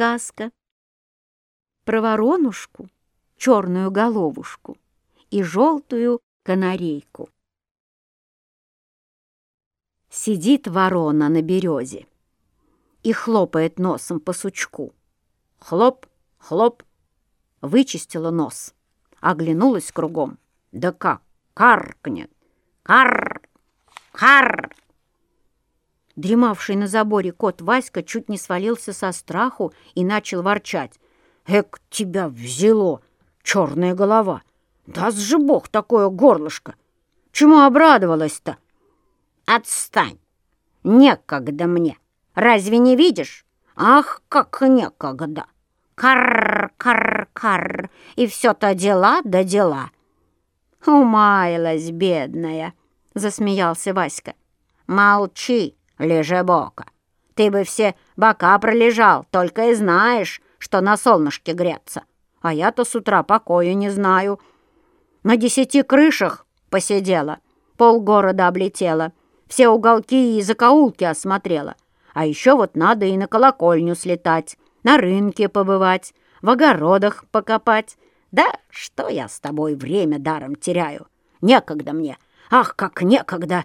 сказка про воронушку, черную головушку и желтую канарейку. Сидит ворона на березе и хлопает носом по сучку. Хлоп, хлоп, вычистила нос, оглянулась кругом. Да как каркнет! Кар! Кар! Дремавший на заборе кот Васька чуть не свалился со страху и начал ворчать. «Эк, тебя взяло, черная голова! Даст же Бог такое горлышко! Чему обрадовалась-то?» «Отстань! Некогда мне! Разве не видишь? Ах, как некогда! Кар, кар, кар! И все-то дела да дела!» «Умаялась, бедная!» — засмеялся Васька. «Молчи, лежебока! Ты бы все бока пролежал, только и знаешь, что на солнышке греться. А я-то с утра покоя не знаю. На 10 крышах посидела, полгорода облетела, все уголки и закоулки осмотрела. А еще вот надо и на колокольню слетать, на рынке побывать, в огородах покопать. Да что я с тобой время даром теряю? Некогда мне! Ах, как некогда!»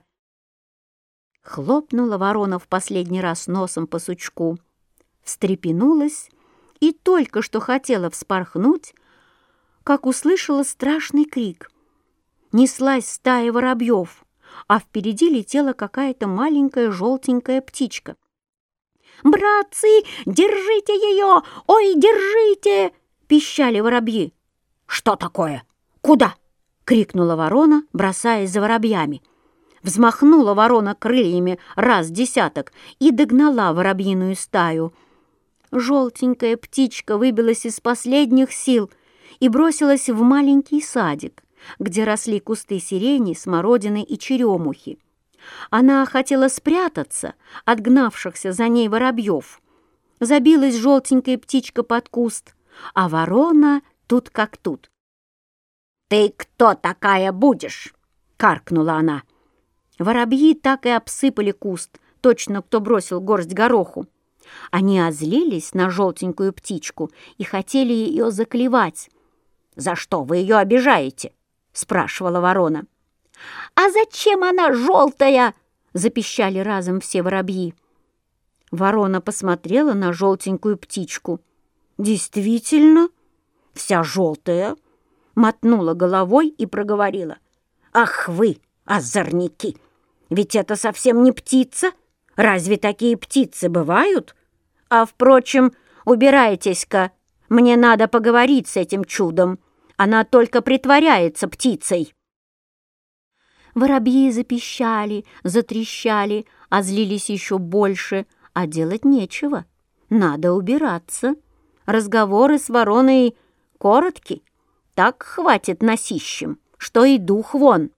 Хлопнула ворона в последний раз носом по сучку, встрепенулась и только что хотела вспорхнуть, как услышала страшный крик. Неслась стая воробьев, а впереди летела какая-то маленькая желтенькая птичка. «Братцы, держите ее! Ой, держите!» — пищали воробьи. «Что такое? Куда?» — крикнула ворона, бросаясь за воробьями. Взмахнула ворона крыльями раз десяток и догнала воробьиную стаю. Желтенькая птичка выбилась из последних сил и бросилась в маленький садик, где росли кусты сирени, смородины и черемухи. Она хотела спрятаться от гнавшихся за ней воробьев. Забилась желтенькая птичка под куст, а ворона тут как тут. «Ты кто такая будешь?» — каркнула она. Воробьи так и обсыпали куст, точно кто бросил горсть гороху. Они озлились на желтенькую птичку и хотели ее заклевать. «За что вы ее обижаете?» — спрашивала ворона. «А зачем она желтая?» — запищали разом все воробьи. Ворона посмотрела на желтенькую птичку. «Действительно, вся желтая», — мотнула головой и проговорила. «Ах вы, озорники! Ведь это совсем не птица! Разве такие птицы бывают? А, впрочем, убирайтесь-ка, мне надо поговорить с этим чудом. Она только притворяется птицей». Воробьи запищали, затрещали, озлились еще больше, а делать нечего. Надо убираться. Разговоры с вороной коротки, так хватит носищем, что и дух вон.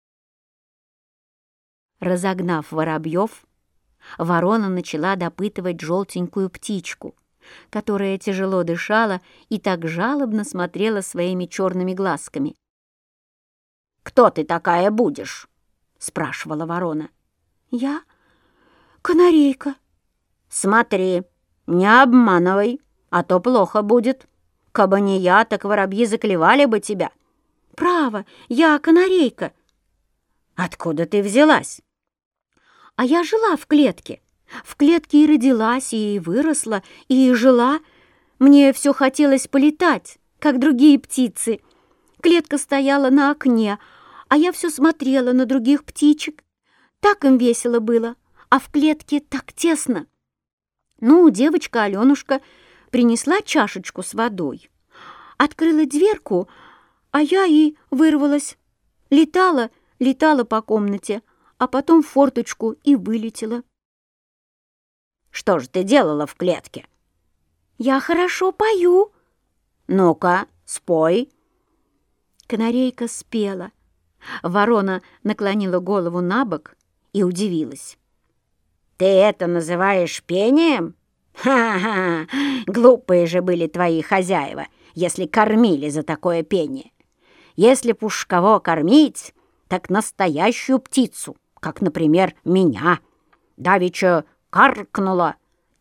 Разогнав воробьев, ворона начала допытывать желтенькую птичку, которая тяжело дышала и так жалобно смотрела своими черными глазками. «Кто ты такая будешь?» — спрашивала ворона. «Я канарейка». «Смотри, не обманывай, а то плохо будет. Кабы не я, так воробьи заклевали бы тебя». «Право, я канарейка». «Откуда ты взялась?» «А я жила в клетке. В клетке и родилась, и выросла, и жила. Мне все хотелось полетать, как другие птицы. Клетка стояла на окне, а я все смотрела на других птичек. Так им весело было, а в клетке так тесно. Ну, девочка Аленушка принесла чашечку с водой, открыла дверку, а я и вырвалась. Летала, летала по комнате, а потом в форточку и вылетела». «Что же ты делала в клетке?» «Я хорошо пою». «Ну-ка, спой». Канарейка спела. Ворона наклонила голову на бок и удивилась. «Ты это называешь пением? Ха-ха! Глупые же были твои хозяева, если кормили за такое пение. Если б уж кого кормить, так настоящую птицу, как, например, меня. Давеча каркнула,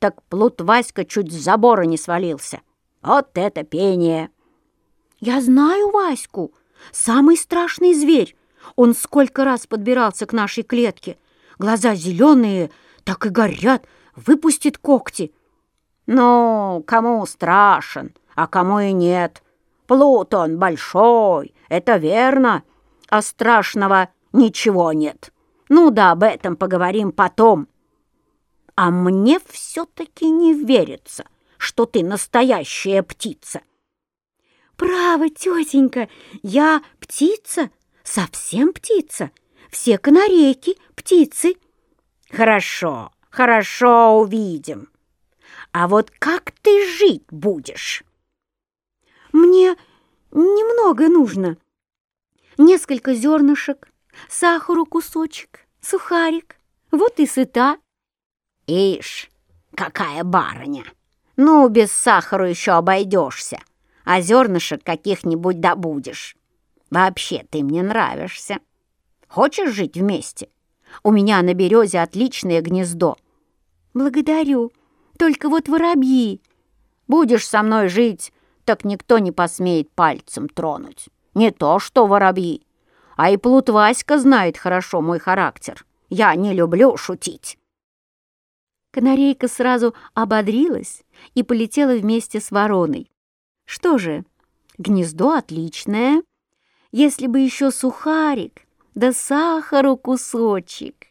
так плут Васька чуть с забора не свалился. Вот это пение!» «Я знаю Ваську, самый страшный зверь. Он сколько раз подбирался к нашей клетке. Глаза зеленые, так и горят, выпустит когти». «Ну, кому страшен, а кому и нет. Плут он большой, это верно, а страшного ничего нет. Ну да, об этом поговорим потом. А мне все-таки не верится, что ты настоящая птица». «Право, тетенька, я птица, совсем птица. Все канарейки птицы». «Хорошо, хорошо, увидим. А вот как ты жить будешь?» «Мне немного нужно. Несколько зернышек, сахару кусочек, сухарик. Вот и сыта». «Ишь, какая барыня! Ну, без сахара еще обойдешься, а зернышек каких-нибудь добудешь. Вообще, ты мне нравишься. Хочешь жить вместе? У меня на березе отличное гнездо». «Благодарю. Только вот воробьи». «Будешь со мной жить, так никто не посмеет пальцем тронуть. Не то что воробьи. А и плут Васька знает хорошо мой характер. Я не люблю шутить». Канарейка сразу ободрилась и полетела вместе с вороной. Что же, гнездо отличное, если бы еще сухарик, да сахару кусочек.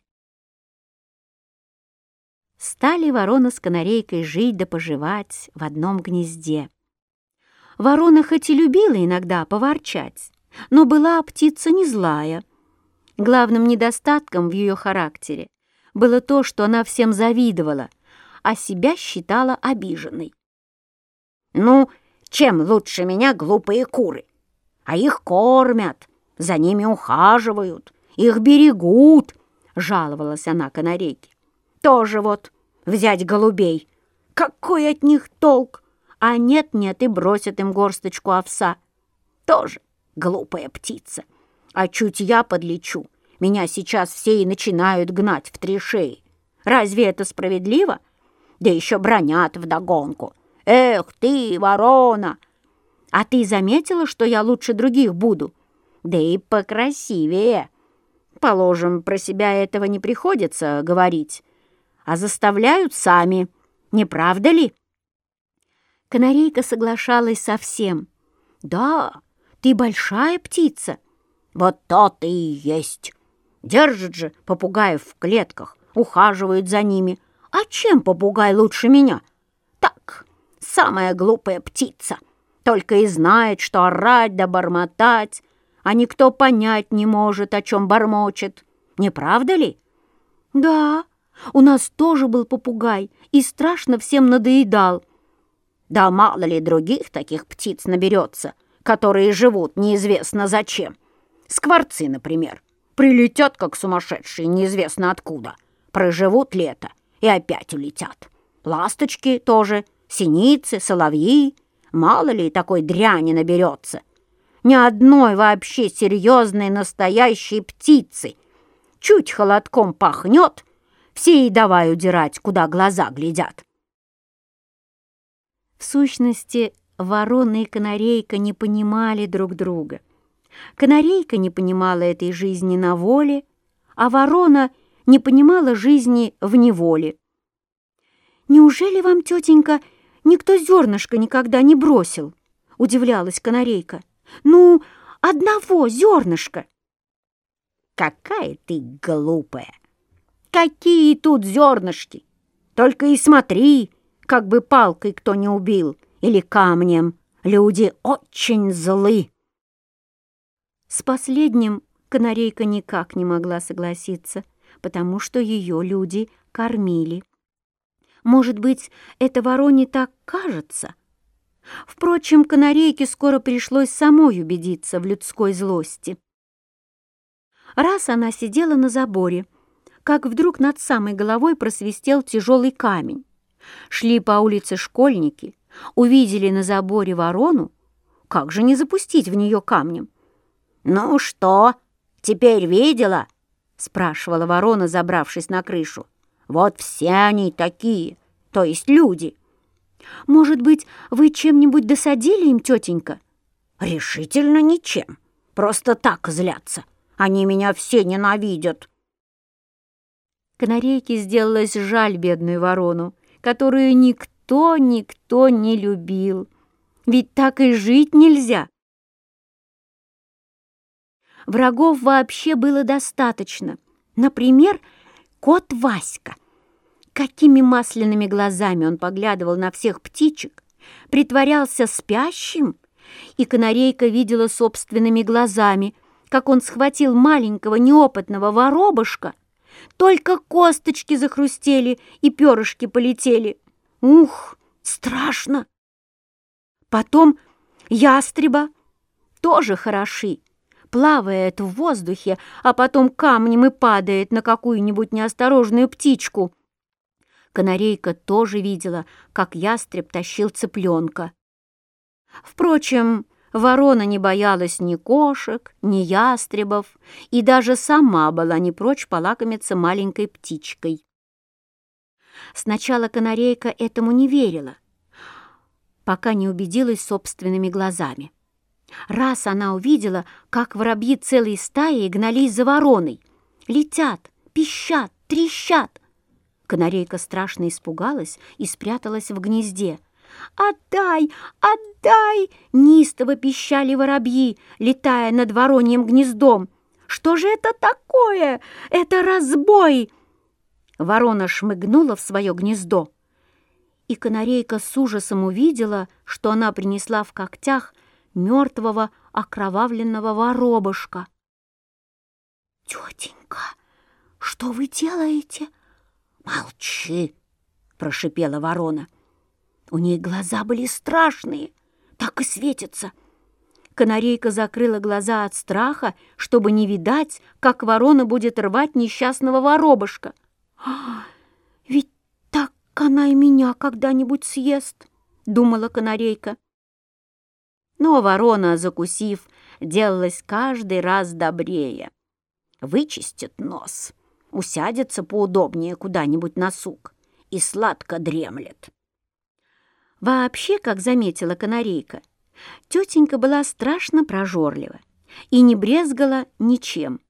Стали ворона с канарейкой жить да поживать в одном гнезде. Ворона хоть и любила иногда поворчать, но была птица не злая. Главным недостатком в ее характере было то, что она всем завидовала, а себя считала обиженной. «Ну, чем лучше меня глупые куры? А их кормят, за ними ухаживают, их берегут», — жаловалась она канарейке. «Тоже вот взять голубей. Какой от них толк? А нет-нет, и бросят им горсточку овса. Тоже глупая птица. А чуть я подлечу, меня сейчас все и начинают гнать в 3 шеи. Разве это справедливо? Да еще бранят вдогонку. Эх ты, ворона! А ты заметила, что я лучше других буду? Да и покрасивее. Положим, про себя этого не приходится говорить, а заставляют сами, не правда ли?» Канарейка соглашалась со всем. «Да, ты большая птица». «Вот то-то и есть. Держат же попугаев в клетках, ухаживают за ними. А чем попугай лучше меня? Так, самая глупая птица. Только и знает, что орать да бормотать, а никто понять не может, о чем бормочет. Не правда ли?» «Да, у нас тоже был попугай и страшно всем надоедал». «Да мало ли других таких птиц наберется, которые живут неизвестно зачем. Скворцы, например, прилетят, как сумасшедшие, неизвестно откуда, проживут лето и опять улетят. Ласточки тоже, синицы, соловьи. Мало ли такой дряни наберется. Ни одной вообще серьезной настоящей птицы. Чуть холодком пахнет, все и давай удирать, куда глаза глядят». В сущности, ворона и канарейка не понимали друг друга. Канарейка не понимала этой жизни на воле, а ворона не понимала жизни в неволе. «Неужели вам, тетенька, никто зернышко никогда не бросил?» — удивлялась канарейка. «Ну, одного зернышка». «Какая ты глупая! Какие тут зернышки! Только и смотри, как бы палкой кто не убил или камнем. Люди очень злы». С последним канарейка никак не могла согласиться, потому что ее люди кормили. Может быть, это вороне так кажется? Впрочем, канарейке скоро пришлось самой убедиться в людской злости. Раз она сидела на заборе, как вдруг над самой головой просвистел тяжелый камень. Шли по улице школьники, увидели на заборе ворону. Как же не запустить в нее камнем? «Ну что, теперь видела?» — спрашивала ворона, забравшись на крышу. «Вот все они такие, то есть люди. Может быть, вы чем-нибудь досадили им, тетенька? Решительно ничем. Просто так злятся. Они меня все ненавидят. Канарейке сделалось жаль бедную ворону, которую никто не любил. Ведь так и жить нельзя. Врагов вообще было достаточно. Например, кот Васька. Какими масляными глазами он поглядывал на всех птичек, притворялся спящим, и канарейка видела собственными глазами, как он схватил маленького неопытного воробушка. Только косточки захрустели и перышки полетели. Ух, страшно! Потом ястреба тоже хороши. Плавает в воздухе, а потом камнем и падает на какую-нибудь неосторожную птичку. Канарейка тоже видела, как ястреб тащил цыпленка. Впрочем, ворона не боялась ни кошек, ни ястребов и даже сама была не прочь полакомиться маленькой птичкой. Сначала канарейка этому не верила, пока не убедилась собственными глазами. Раз она увидела, как воробьи целой стаей гнались за вороной. Летят, пищат, трещат. Канарейка страшно испугалась и спряталась в гнезде. «Отдай! Отдай!» — неистово пищали воробьи, летая над вороньим гнездом. «Что же это такое? Это разбой!» Ворона шмыгнула в свое гнездо, и канарейка с ужасом увидела, что она принесла в когтях мертвого окровавленного воробушка. «Тетенька, что вы делаете?» «Молчи!» — прошипела ворона. У ней глаза были страшные, так и светятся. Канарейка закрыла глаза от страха, чтобы не видать, как ворона будет рвать несчастного воробушка. «Ведь так она и меня когда-нибудь съест», — думала канарейка. Но ворона, закусив, делалась каждый раз добрее. Вычистит нос, усядется поудобнее куда-нибудь на сук и сладко дремлет. Вообще, как заметила канарейка, тетенька была страшно прожорлива и не брезгала ничем.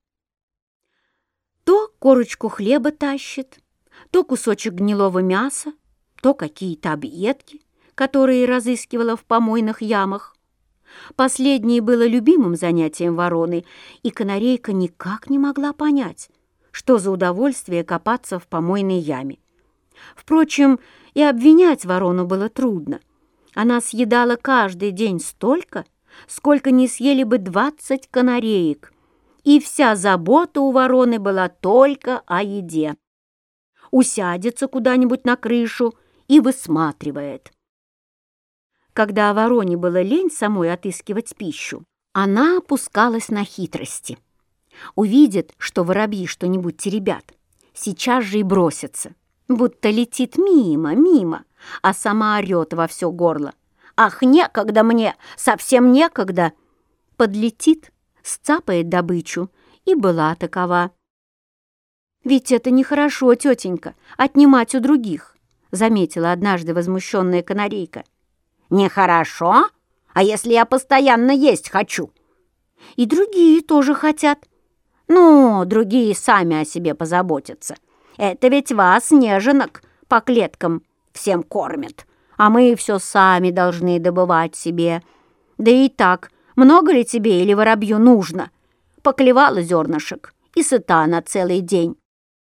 То корочку хлеба тащит, то кусочек гнилого мяса, то какие-то объедки, которые разыскивала в помойных ямах. Последнее было любимым занятием вороны, и канарейка никак не могла понять, что за удовольствие копаться в помойной яме. Впрочем, и обвинять ворону было трудно. Она съедала каждый день столько, сколько не съели бы 20 канареек, и вся забота у вороны была только о еде. Усядется куда-нибудь на крышу и высматривает. Когда вороне было лень самой отыскивать пищу, она опускалась на хитрости. Увидит, что воробьи что-нибудь теребят, сейчас же и бросится, будто летит мимо, а сама орет во все горло. «Ах, некогда мне, совсем некогда!» Подлетит, сцапает добычу, и была такова. «Ведь это нехорошо, тетенька, отнимать у других», заметила однажды возмущенная канарейка. «Нехорошо? А если я постоянно есть хочу?» «И другие тоже хотят». «Ну, другие сами о себе позаботятся. Это ведь вас, неженок, по клеткам всем кормят, а мы все сами должны добывать себе. Да и так, много ли тебе или воробью нужно? Поклевала зернышек и сыта на целый день».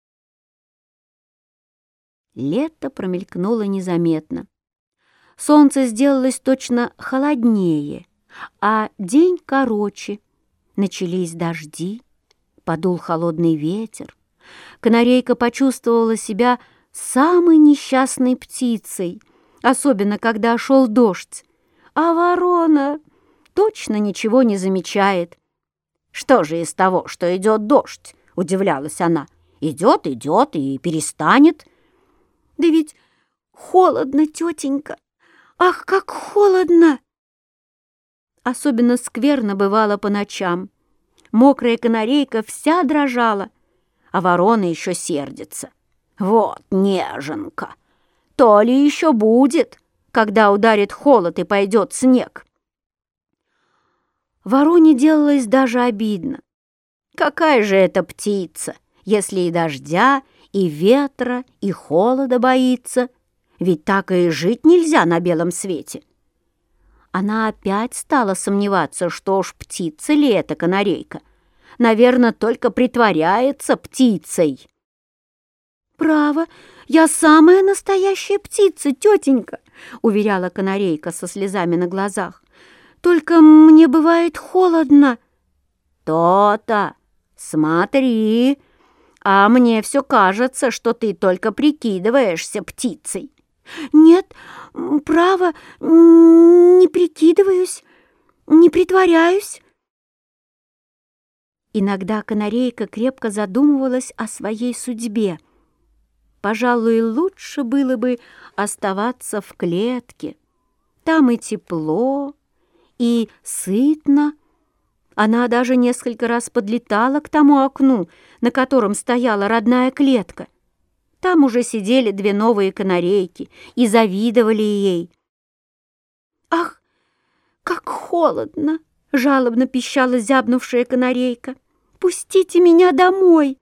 Лето промелькнуло незаметно. Солнце сделалось точно холоднее, а день короче. Начались дожди, подул холодный ветер. Канарейка почувствовала себя самой несчастной птицей, особенно когда шел дождь, а ворона точно ничего не замечает. «Что же из того, что идет дождь?» — удивлялась она. «Идет и перестанет». «Да ведь холодно, тетенька! Ах, как холодно!» Особенно скверно бывало по ночам. Мокрая канарейка вся дрожала, а ворона еще сердится. «Вот неженка! То ли еще будет, когда ударит холод и пойдет снег. Вороне делалось даже обидно. Какая же это птица, если и дождя, и ветра, и холода боится? Ведь так и жить нельзя на белом свете. Она опять стала сомневаться, что уж птица ли это канарейка. Наверное, только притворяется птицей. «Право, я самая настоящая птица, тетенька», — уверяла канарейка со слезами на глазах. «Только мне бывает холодно». «То-то! Смотри! А мне все кажется, что ты только прикидываешься птицей». «Нет, право, не прикидываюсь, не притворяюсь». Иногда канарейка крепко задумывалась о своей судьбе. Пожалуй, лучше было бы оставаться в клетке. Там и тепло, и сытно. Она даже несколько раз подлетала к тому окну, на котором стояла родная клетка. Там уже сидели две новые канарейки и завидовали ей. «Ах, как холодно!» — жалобно пищала зябнувшая канарейка. «Пустите меня домой!»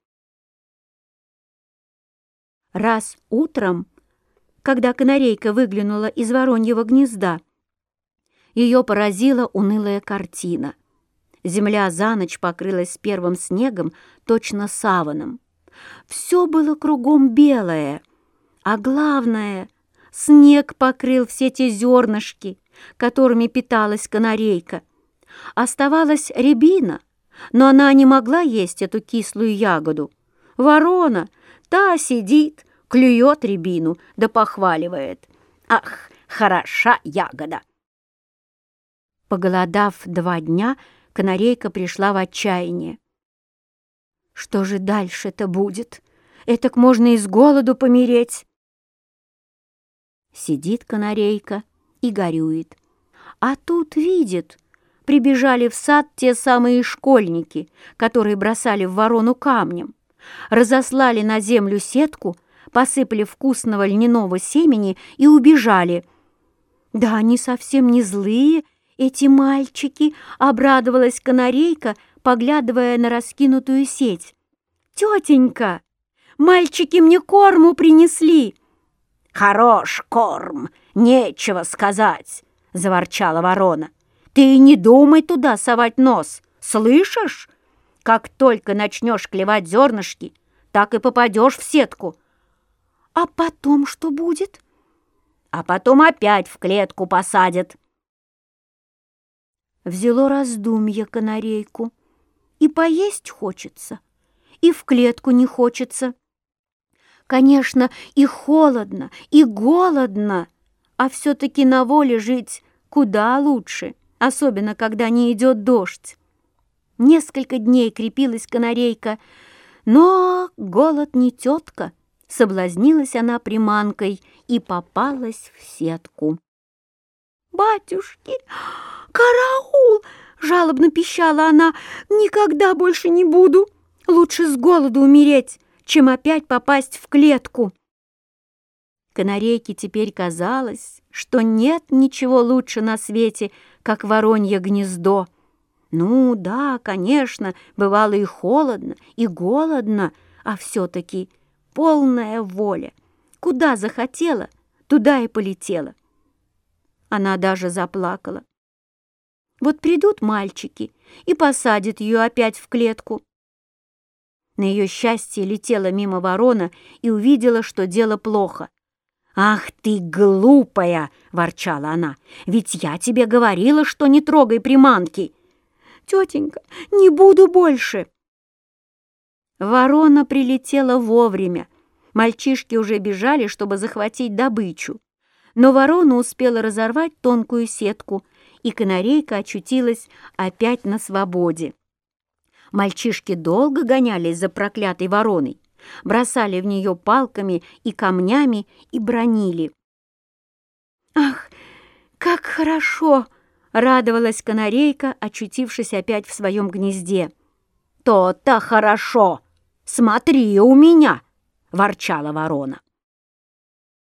Раз утром, когда канарейка выглянула из вороньего гнезда, ее поразила унылая картина. Земля за ночь покрылась первым снегом, точно саваном. Все было кругом белое, а главное, снег покрыл все те зернышки, которыми питалась канарейка. Оставалась рябина, но она не могла есть эту кислую ягоду. Ворона, та сидит, клюет рябину, да похваливает: «Ах, хороша ягода!» Поголодав 2 дня, канарейка пришла в отчаяние. «Что же дальше-то будет? Этак можно и с голоду помереть». Сидит канарейка и горюет. А тут видит, прибежали в сад те самые школьники, которые бросали в ворону камнем, разослали на землю сетку, посыпали вкусного льняного семени и убежали. «Да они совсем не злые, эти мальчики», — обрадовалась канарейка, поглядывая на раскинутую сеть. «Тетенька, мальчики мне корму принесли!» «Хорош корм, нечего сказать!» — заворчала ворона. «Ты не думай туда совать нос, слышишь? Как только начнешь клевать зернышки, так и попадешь в сетку». «А потом что будет?» «А потом опять в клетку посадят». Взяло раздумье канарейку. И поесть хочется, и в клетку не хочется. Конечно, и холодно, и голодно, а все-таки на воле жить куда лучше, особенно когда не идет дождь. Несколько дней крепилась канарейка, но голод не тетка. Соблазнилась она приманкой и попалась в сетку. «Батюшки, караул!» — жалобно пищала она. «Никогда больше не буду. Лучше с голоду умереть, чем опять попасть в клетку». Канарейке теперь казалось, что нет ничего лучше на свете, как воронье гнездо. Ну да, конечно, бывало и холодно, и голодно, а все-таки полная воля. Куда захотела, туда и полетела. Она даже заплакала. Вот придут мальчики и посадят ее опять в клетку. На ее счастье летела мимо ворона и увидела, что дело плохо. «Ах ты, глупая!» — ворчала она. «Ведь я тебе говорила, что не трогай приманки!» «Тетенька, не буду больше!» Ворона прилетела вовремя. Мальчишки уже бежали, чтобы захватить добычу. Но ворона успела разорвать тонкую сетку, и канарейка очутилась опять на свободе. Мальчишки долго гонялись за проклятой вороной, бросали в нее палками и камнями и бранили. «Ах, как хорошо!» — радовалась канарейка, очутившись опять в своем гнезде. «То-то хорошо! Смотри у меня!» — ворчала ворона.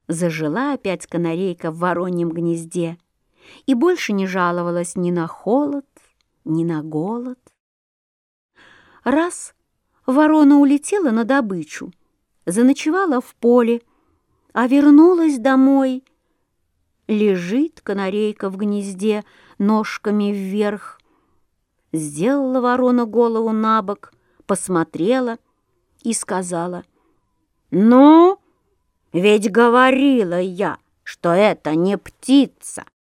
Зажила опять канарейка в вороньем гнезде и больше не жаловалась ни на холод, ни на голод. Раз ворона улетела на добычу, заночевала в поле, а вернулась домой. Лежит канарейка в гнезде ножками вверх. Сделала ворона голову на бок, посмотрела и сказала: «Ну, ведь говорила я, что это не птица».